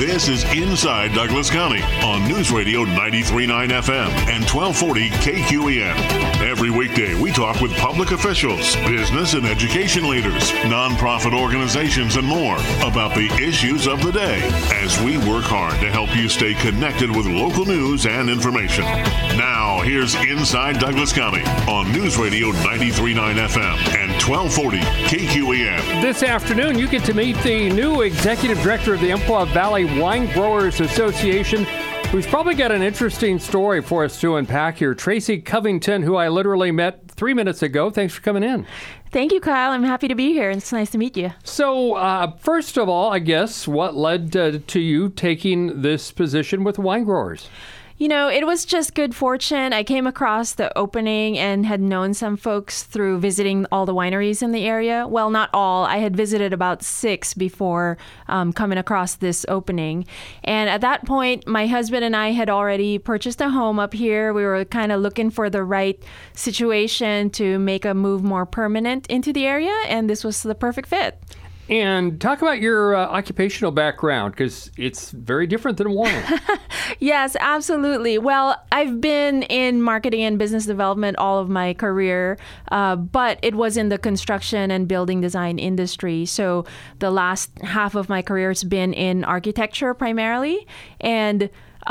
This is Inside Douglas County on News Radio 93.9 FM and 1240 KQEN. Every weekday, we talk with public officials, business and education leaders, nonprofit organizations, and more about the issues of the day as we work hard to help you stay connected with local news and information. Now, here's Inside Douglas County on News Radio 93.9 FM and 1240 KQEN. This afternoon, you get to meet the new executive director of the Umpqua Valley Wine Growers Association, who's probably got an interesting story for us to unpack here. Tracy Covington, who I literally met 3 minutes ago. Thanks for coming in. Thank you, Kyle. I'm happy to be here. It's nice to meet you. So, first of all, I guess, what led to you taking this position with wine growers? You know, it was just good fortune. I came across the opening and had known some folks through visiting all the wineries in the area. Well, not all. I had visited about 6 before coming across this opening. And at that point, my husband and I had already purchased a home up here. We were kind of looking for the right situation to make a move more permanent into the area, and this was the perfect fit. And talk about your occupational background, because it's very different than wine. Yes, absolutely. Well, I've been in marketing and business development all of my career, but it was in the construction and building design industry. So the last half of my career has been in architecture primarily. And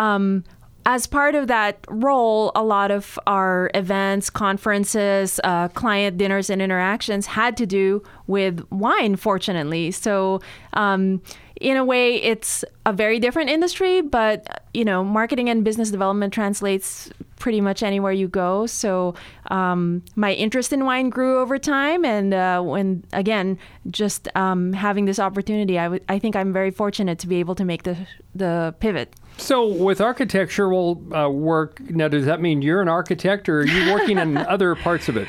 as part of that role, a lot of our events, conferences, client dinners, and interactions had to do with wine, fortunately. So in a way, it's a very different industry, but, you know, marketing and business development translates pretty much anywhere you go. So my interest in wine grew over time. And when, again, just having this opportunity, I think I'm very fortunate to be able to make the pivot. So with architectural work, now does that mean you're an architect, or are you working in other parts of it?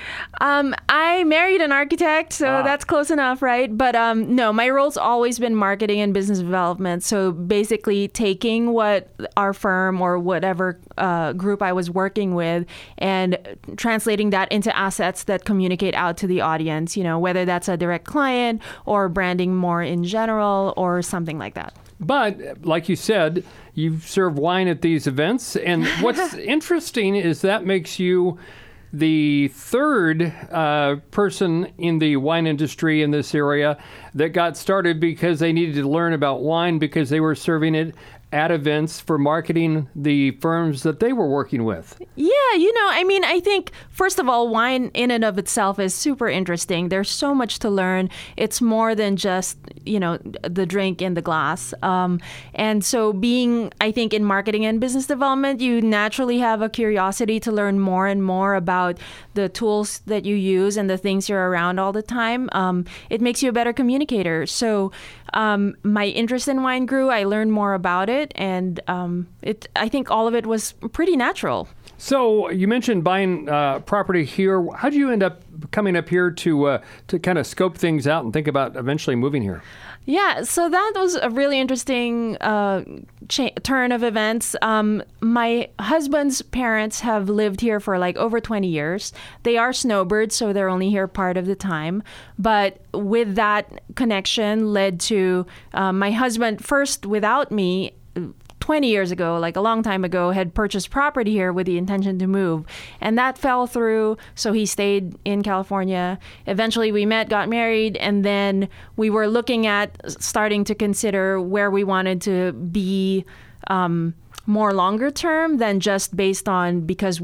I married an architect, so that's close enough, right? But no, my role's always been marketing and business development. So basically taking what our firm or whatever group I was working with and translating that into assets that communicate out to the audience, you know, whether that's a direct client or branding more in general or something like that. But like you said, you serve wine at these events. And what's interesting is that makes you the third person in the wine industry in this area that got started because they needed to learn about wine because they were serving it at events for marketing the firms that they were working with. Yeah, you know, I mean, I think, first of all, wine in and of itself is super interesting. There's so much to learn. It's more than just, you know, the drink in the glass. And so being, I think, in marketing and business development, you naturally have a curiosity to learn more and more about the tools that you use and the things you're around all the time. It makes you a better communicator. So my interest in wine grew. I learned more about it. And I think all of it was pretty natural. So you mentioned buying property here. How did you end up coming up here to kind of scope things out and think about eventually moving here? Yeah, so that was a really interesting turn of events. My husband's parents have lived here for like over 20 years. They are snowbirds, so they're only here part of the time. But with that connection led to my husband first, without me, 20 years ago, like a long time ago, had purchased property here with the intention to move. And that fell through, so he stayed in California. Eventually we met, got married, and then we were looking at starting to consider where we wanted to be more longer term than just based on because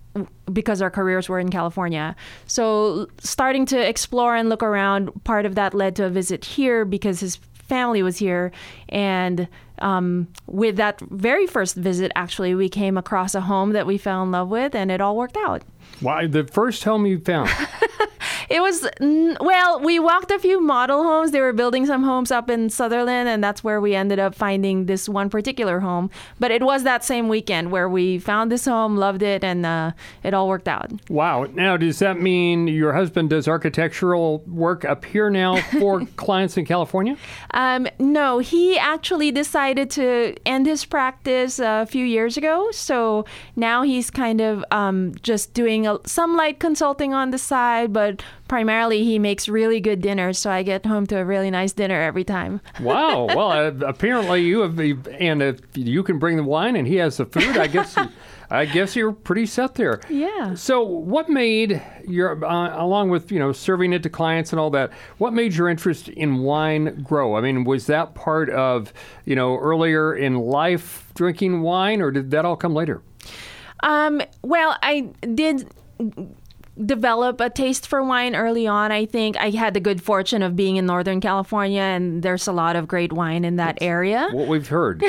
our careers were in California. So starting to explore and look around, part of that led to a visit here because his family was here. And with that very first visit, actually, we came across a home that we fell in love with, and it all worked out. Why, the first home you found? It was, well, we walked a few model homes. They were building some homes up in Sutherland, and that's where we ended up finding this one particular home. But it was that same weekend where we found this home, loved it, and it all worked out. Wow. Now, does that mean your husband does architectural work up here now for clients in California? No, he actually decided to end his practice a few years ago. So now he's kind of just doing some light consulting on the side, but primarily he makes really good dinners, so I get home to a really nice dinner every time. Wow. Well, apparently you have, and if you can bring the wine and he has the food, I guess you're pretty set there. Yeah. So what made your, along with, serving it to clients and all that, what made your interest in wine grow? I mean, was that part of, earlier in life drinking wine, or did that all come later? Well, I did develop a taste for wine early on. I think I had the good fortune of being in Northern California, and there's a lot of great wine in that area. What we've heard.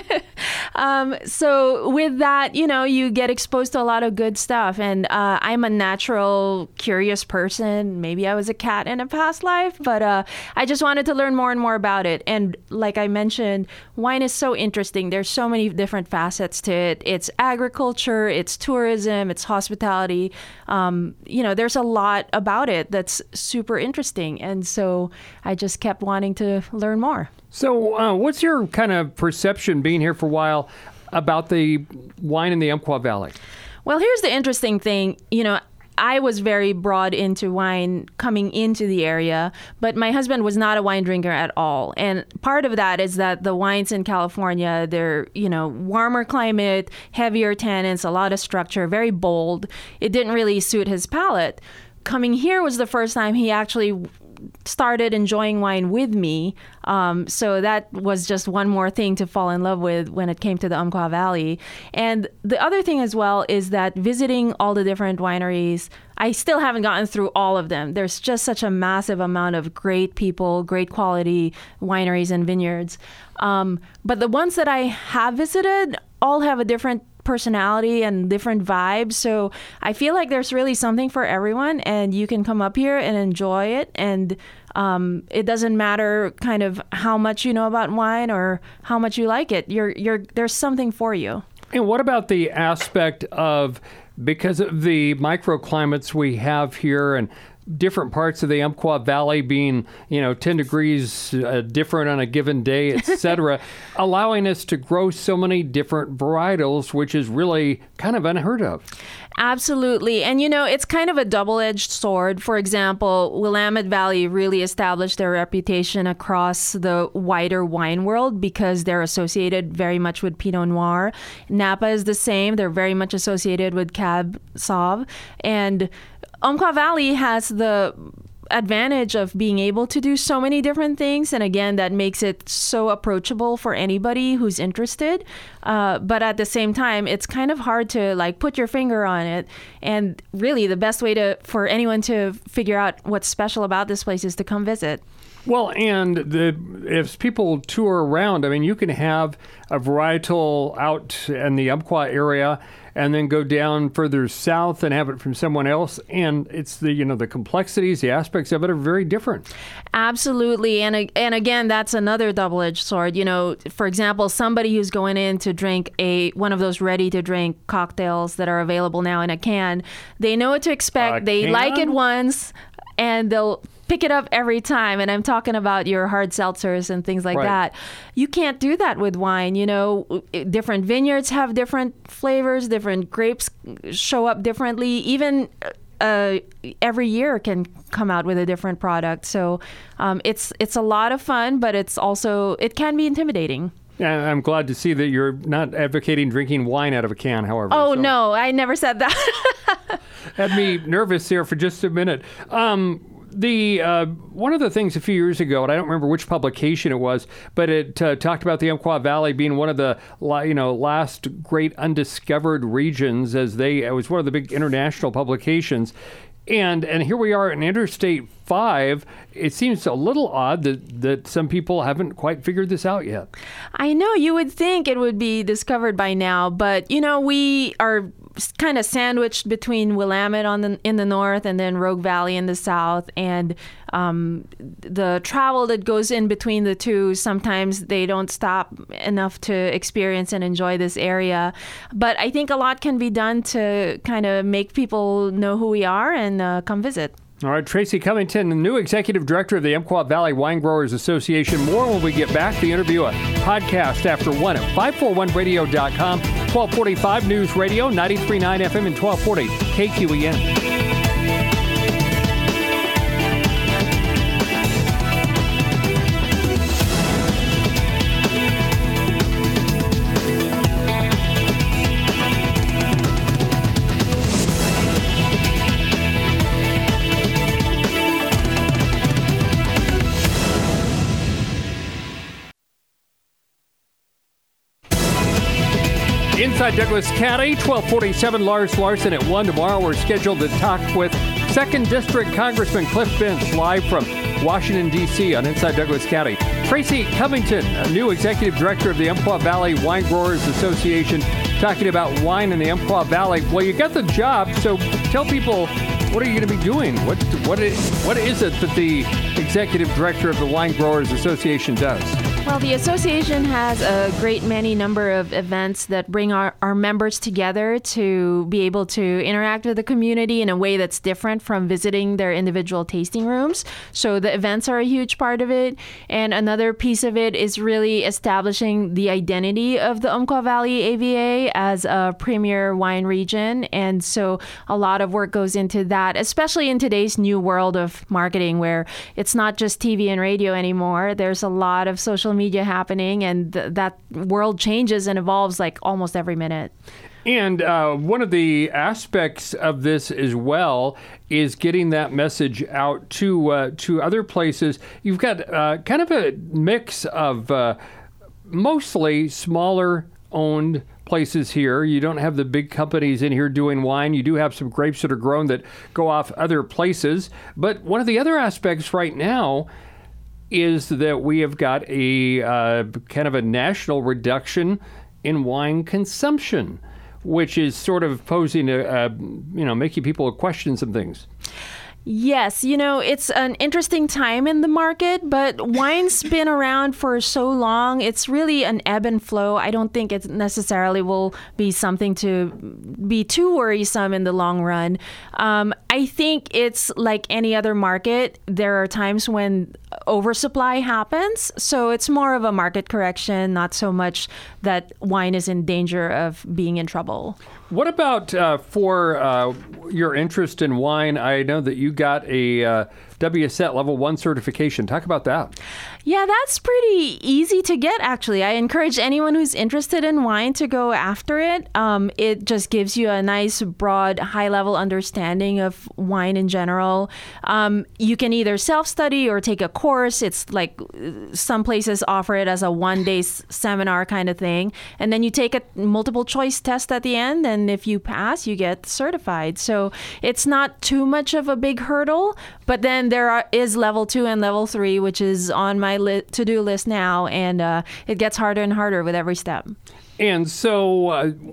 So with that, you get exposed to a lot of good stuff. And I'm a natural, curious person. Maybe I was a cat in a past life, but I just wanted to learn more and more about it. And like I mentioned, wine is so interesting. There's so many different facets to it. It's agriculture, it's tourism, it's hospitality. There's a lot about it that's super interesting. And so I just kept wanting to learn more. So what's your kind of perception, being here for a while, about the wine in the Umpqua Valley? Well, here's the interesting thing. I was very broad into wine coming into the area, but my husband was not a wine drinker at all. And part of that is that the wines in California, they're, warmer climate, heavier tannins, a lot of structure, very bold. It didn't really suit his palate. Coming here was the first time he actually started enjoying wine with me. So that was just one more thing to fall in love with when it came to the Umpqua Valley. And the other thing as well is that visiting all the different wineries, I still haven't gotten through all of them. There's just such a massive amount of great people, great quality wineries and vineyards. But the ones that I have visited all have a different personality and different vibes. So I feel like there's really something for everyone, and you can come up here and enjoy it. And it doesn't matter kind of how much you know about wine or how much you like it. There's something for you. And what about the aspect of, because of the microclimates we have here and different parts of the Umpqua Valley being, 10 degrees different on a given day, etc., allowing us to grow so many different varietals, which is really kind of unheard of. Absolutely. And, it's kind of a double-edged sword. For example, Willamette Valley really established their reputation across the wider wine world because they're associated very much with Pinot Noir. Napa is the same. They're very much associated with Cab Sauv. And Umpqua Valley has the advantage of being able to do so many different things. And again, that makes it so approachable for anybody who's interested. But at the same time, it's kind of hard to put your finger on it. And really, the best way for anyone to figure out what's special about this place is to come visit. Well, and if people tour around, you can have a varietal out in the Umpqua area and then go down further south and have it from someone else. And it's the complexities, the aspects of it are very different. Absolutely. And again, that's another double-edged sword. For example, somebody who's going in to drink one of those ready-to-drink cocktails that are available now in a can, they know what to expect. They like it once, and they'll pick it up every time. And I'm talking about your hard seltzers and things like that. You can't do that with wine. Different vineyards have different flavors, different grapes show up differently. Even every year can come out with a different product. So it's a lot of fun, but it can be intimidating. Yeah, I'm glad to see that you're not advocating drinking wine out of a can, however. Oh, no, I never said that. Had me nervous there for just a minute. One of the things a few years ago, and I don't remember which publication it was, but it talked about the Umpqua Valley being one of the last great undiscovered regions, it was one of the big international publications. And here we are in Interstate 5. It seems a little odd that some people haven't quite figured this out yet. I know, you would think it would be discovered by now, but we are kind of sandwiched between Willamette in the north and then Rogue Valley in the south. And the travel that goes in between the two, sometimes they don't stop enough to experience and enjoy this area. But I think a lot can be done to kind of make people know who we are and come visit. All right, Tracy Covington, the new executive director of the Umpqua Valley Wine Growers Association. More when we get back. The interview, a podcast after 1 at 541radio.com, 1245 News Radio, 93.9 FM and 1240 KQEN. Inside Douglas County, 1247, Lars Larson at 1 tomorrow. We're scheduled to talk with 2nd District Congressman Cliff Benz live from Washington, D.C. on Inside Douglas County. Tracy Covington, a new executive director of the Umpqua Valley Wine Growers Association, talking about wine in the Umpqua Valley. Well, you got the job, so tell people, what are you going to be doing? What is it that the executive director of the Wine Growers Association does? Well, the association has a great many number of events that bring our members together to be able to interact with the community in a way that's different from visiting their individual tasting rooms. So the events are a huge part of it. And another piece of it is really establishing the identity of the Umpqua Valley AVA as a premier wine region. And so a lot of work goes into that, especially in today's new world of marketing where it's not just TV and radio anymore. There's a lot of social media happening, and that world changes and evolves like almost every minute. And one of the aspects of this as well is getting that message out to other places. You've got kind of a mix of mostly smaller owned places here. You don't have the big companies in here doing wine. You do have some grapes that are grown that go off other places. But one of the other aspects right now is that we have got a kind of a national reduction in wine consumption, which is sort of posing making people question some things. Yes, it's an interesting time in the market, but wine's been around for so long. It's really an ebb and flow. I don't think it necessarily will be something to be too worrisome in the long run. I think it's like any other market. There are times when oversupply happens, so it's more of a market correction, not so much that wine is in danger of being in trouble. What about for your interest in wine? I know that you got a WSET Level 1 certification. Talk about that. Yeah, that's pretty easy to get, actually. I encourage anyone who's interested in wine to go after it. It just gives you a nice, broad, high-level understanding of wine in general. You can either self-study or take a course. It's like some places offer it as a one-day seminar kind of thing. And then you take a multiple-choice test at the end, and if you pass, you get certified. So it's not too much of a big hurdle, but then there is level 2 and level 3, which is on my to-do list now, and it gets harder and harder with every step. And so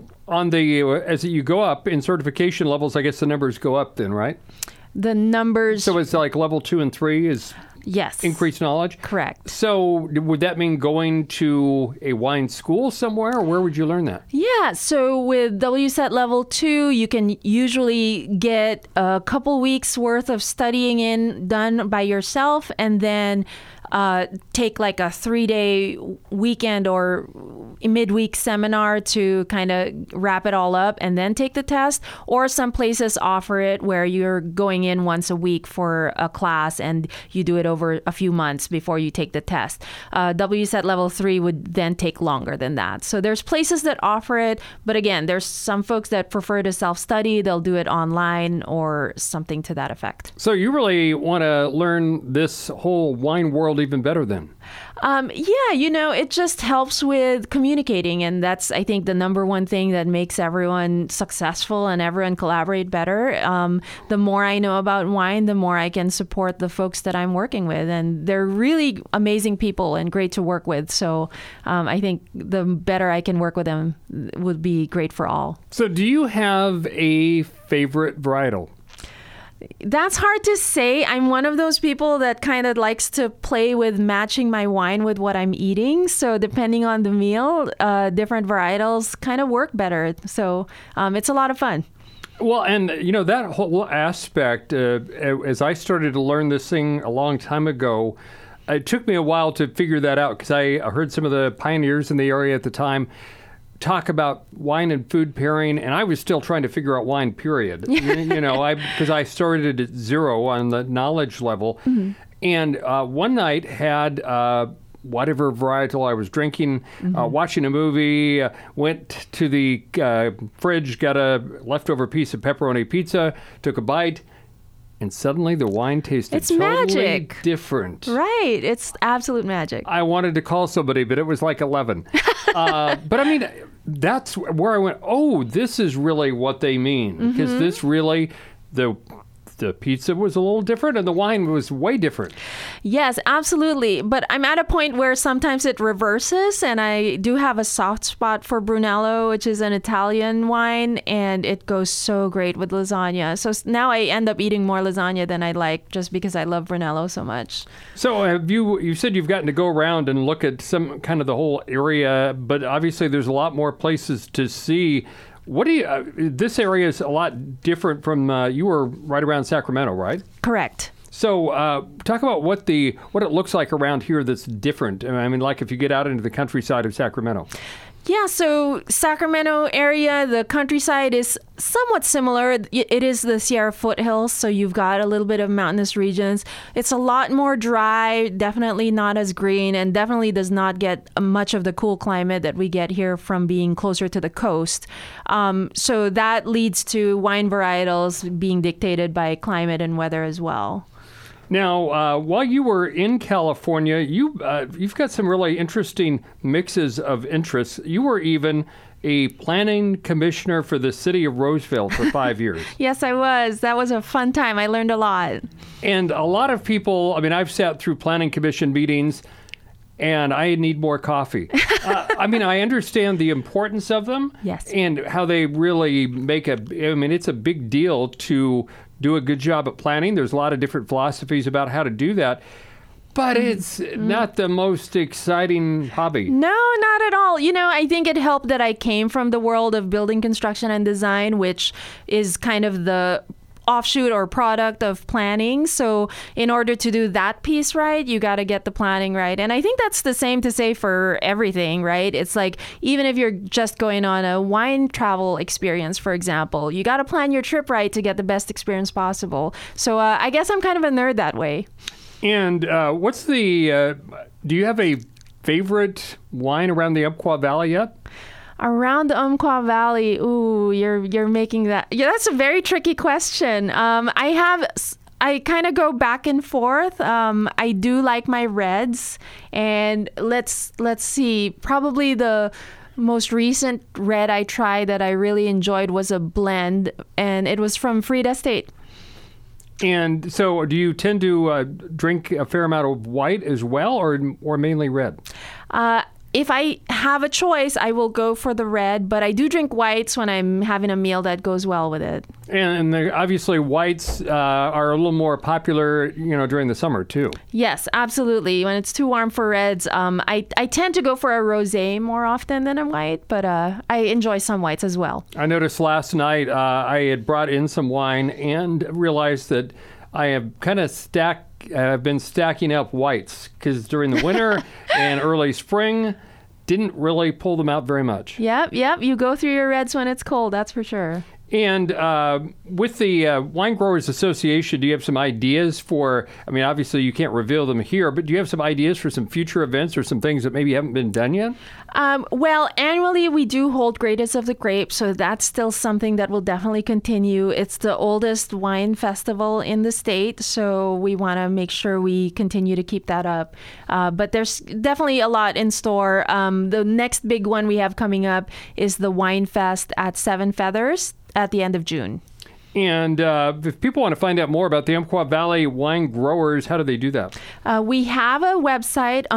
as you go up in certification levels, I guess the numbers go up then, right? The numbers... So it's like level 2 and 3 is... Yes. Increased knowledge? Correct. So would that mean going to a wine school somewhere, or where would you learn that? Yeah. So with WSET Level 2, you can usually get a couple weeks worth of studying done by yourself, and then take like a 3-day weekend or midweek seminar to kind of wrap it all up and then take the test. Or some places offer it where you're going in once a week for a class and you do it over a few months before you take the test. WSET Level 3 would then take longer than that. So there's places that offer it, but again, there's some folks that prefer to self-study. They'll do it online or something to that effect. So you really want to learn this whole wine world even better then? Yeah, it just helps with communicating, and that's, I think, the number one thing that makes everyone successful and everyone collaborate better. The more I know about wine, the more I can support the folks that I'm working with, and they're really amazing people and great to work with. So I think the better I can work with them would be great for all. So do you have a favorite varietal? That's hard to say. I'm one of those people that kind of likes to play with matching my wine with what I'm eating. So depending on the meal, different varietals kind of work better. So it's a lot of fun. Well, and that whole aspect, as I started to learn this thing a long time ago, it took me a while to figure that out because I heard some of the pioneers in the area at the time talk about wine and food pairing, and I was still trying to figure out wine, period. Because I started at zero on the knowledge level. Mm-hmm. And one night had whatever varietal I was drinking, watching a movie, went to the fridge, got a leftover piece of pepperoni pizza, took a bite, and suddenly the wine tasted totally magic. Different. Right. It's absolute magic. I wanted to call somebody, but it was like 11. But I mean, that's where I went, oh, this is really what they mean. Because this really, the pizza was a little different and the wine was way different. Yes, absolutely. But I'm at a point where sometimes it reverses, and I do have a soft spot for Brunello, which is an Italian wine, and it goes so great with lasagna. So now I end up eating more lasagna than I like, just because I love Brunello so much. So have you said you've gotten to go around and look at some kind of the whole area, but obviously there's a lot more places to see. What do you? This area is a lot different from. You were right around Sacramento, right? Correct. So talk about what it looks like around here that's different. I mean, like if you get out into the countryside of Sacramento. Yeah, so Sacramento area, the countryside is somewhat similar. It is the Sierra foothills, so you've got a little bit of mountainous regions. It's a lot more dry, definitely not as green, and definitely does not get much of the cool climate that we get here from being closer to the coast. So that leads to wine varietals being dictated by climate and weather as well. Now, while you were in California, you've got some really interesting mixes of interests. You were even a planning commissioner for the city of Roseville for 5 years. Yes, I was. That was a fun time. I learned a lot. And a lot of people, I mean, I've sat through planning commission meetings, and I need more coffee. I mean, I understand the importance of them. Yes. And how they really it's a big deal to do a good job at planning. There's a lot of different philosophies about how to do that. But it's not the most exciting hobby. No, not at all. I think it helped that I came from the world of building, construction, and design, which is kind of the offshoot or product of planning. So in order to do that piece right, you got to get the planning right. And I think that's the same to say for everything, right? It's like, even if you're just going on a wine travel experience, for example, you got to plan your trip right to get the best experience possible. So I guess I'm kind of a nerd that way. And do you have a favorite wine around the Umpqua Valley yet? Around the Umpqua Valley, ooh, you're making that. Yeah, that's a very tricky question. I kind of go back and forth. I do like my reds, and let's see. Probably the most recent red I tried that I really enjoyed was a blend, and it was from Frida Estate. And so, do you tend to drink a fair amount of white as well, or mainly red? If I have a choice, I will go for the red, but I do drink whites when I'm having a meal that goes well with it. And obviously, whites are a little more popular, during the summer too. Yes, absolutely. When it's too warm for reds, I tend to go for a rosé more often than a white, but I enjoy some whites as well. I noticed last night I had brought in some wine and realized that I have kind of been stacking up whites because during the winter and early spring, didn't really pull them out very much. Yep. You go through your reds when it's cold, that's for sure. And with the Wine Growers Association, do you have some ideas for, obviously you can't reveal them here, but do you have some ideas for some future events or some things that maybe haven't been done yet? Well, annually we do hold Greatest of the Grape, so that's still something that will definitely continue. It's the oldest wine festival in the state, so we want to make sure we continue to keep that up. But there's definitely a lot in store. The next big one we have coming up is the Wine Fest at Seven Feathers at the end of June. And if people want to find out more about the Umpqua Valley wine growers, how do they do that? We have a website,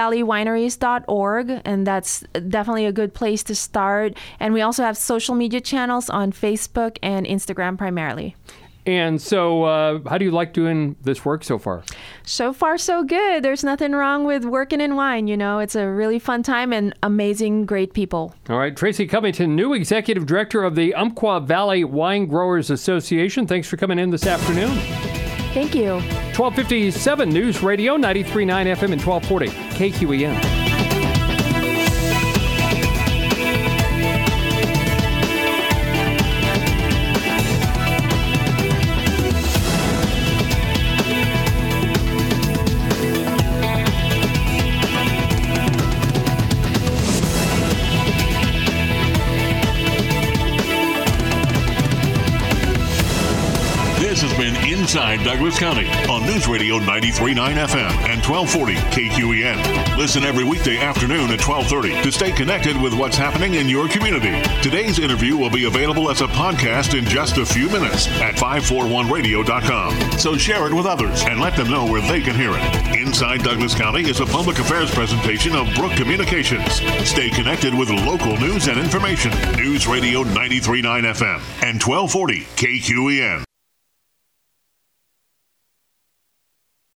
umpquavalleywineries.org, and that's definitely a good place to start. And we also have social media channels on Facebook and Instagram primarily. And so how do you like doing this work so far? So far, so good. There's nothing wrong with working in wine. It's a really fun time and amazing, great people. All right. Tracy Covington, new Executive Director of the Umpqua Valley Wine Growers Association. Thanks for coming in this afternoon. Thank you. 1257 News Radio, 93.9 FM and 1240 KQEN. This has been Inside Douglas County on News Radio 93.9 FM and 1240 KQEN. Listen every weekday afternoon at 12:30 to stay connected with what's happening in your community. Today's interview will be available as a podcast in just a few minutes at 541radio.com. So share it with others and let them know where they can hear it. Inside Douglas County is a public affairs presentation of Brook Communications. Stay connected with local news and information. News Radio 93.9 FM and 1240 KQEN.